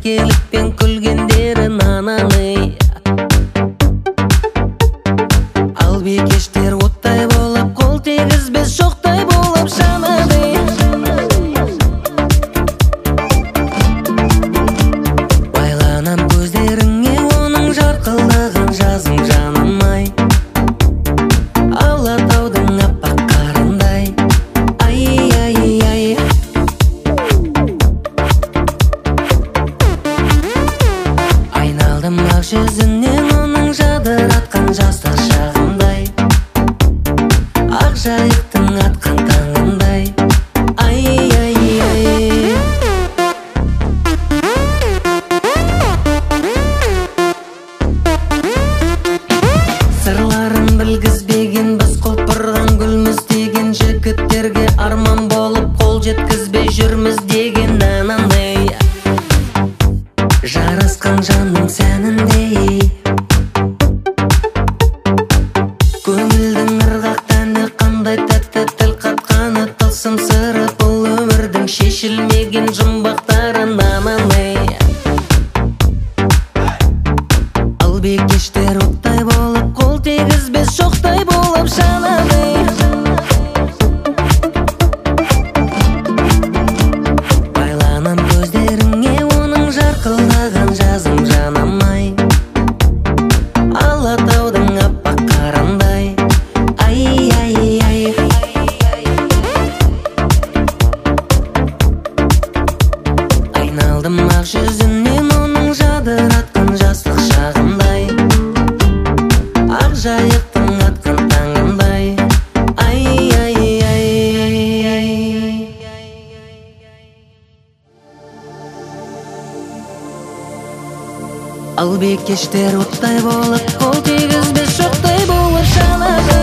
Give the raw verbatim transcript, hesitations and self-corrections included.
еркелікпен күлгендерін ананы. Ал бикештер оттай болып, қол тегізбес шоқтай болып жанады. Байланам көздеріңе оның жарқылдығын жазым жаным-ай. Алатаудың аппақ қарындай. Ай-ай-ай. Айналдым ақ жүзінен оның жадыратқан жастық шағымдай. Ақ жайықтың атқан таңындай. Ай-ай-ай. Сырларын білгізбеген біз құлпырған гүлміз деген, жігіттерге арман болып қол жеткізбей жүрміз деген анандай. Жарасқан жанның сәніндей, көңілдің ырғақ тәні қандай тәтті тіл қатқаны, тылсым сыры бұл өмірдің шешілмеген жұмбақтарын анандай. Ал бикештер оттай болып, қол тегізбес шоқтай болып жанады. Байланам көздеріңе оның жарқылдаған жазым жаным-ай. Алатаудың аппақ қарындай. Ай-ай-ай. Айналдым ақ жүзінен оның жадыратқан жастық шағымдай. Ақ жайықтың атқан таңындай. Ай-ай-ай. Ал бикештер оттай болып, қол тегізбес шоқтай болып жанады.